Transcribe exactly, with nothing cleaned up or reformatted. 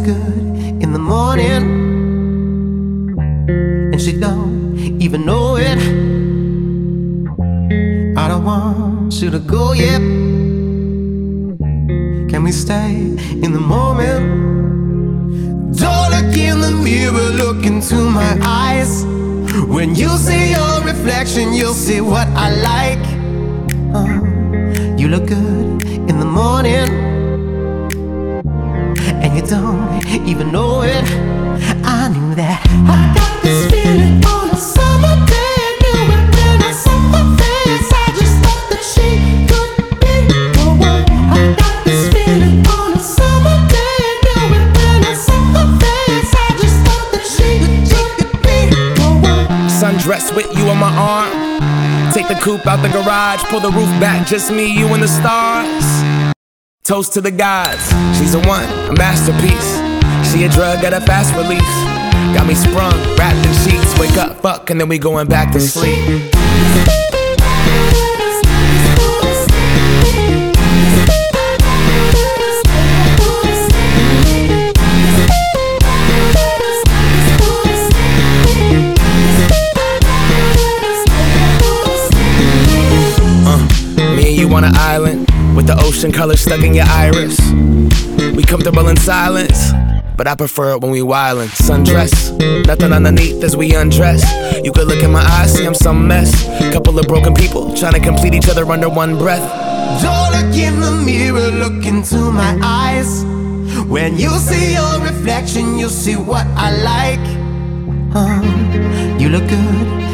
good in the morning, and she don't even know it. I don't want you to go yet. Can we stay in the moment? Don't look in the mirror, look into my eyes. When you see your reflection, you'll see what I like. uh, You look good in the morning, and you don't even know it. I knew that. I got this feeling on a summer day. I knew it when I saw her face. I just thought that she could be the one. I got this feeling on a summer day. I knew it when I saw her face. I just thought that she could be the one. Sundress with you on my arm. Take the coupe out the garage, pull the roof back, just me, you and the stars. Toast to the gods, she's a one, a masterpiece. She a drug at a fast release. Got me sprung, wrapped in sheets. Wake up, fuck, and then we going back to sleep. You on an island with the ocean color stuck in your iris. We comfortable in silence, but I prefer it when we wildin'. Sundress, nothing underneath as we undress. You could look in my eyes, see I'm some mess. Couple of broken people trying to complete each other under one breath. Don't look in the mirror, look into my eyes. When you see your reflection, you'll see what I like. uh, You look good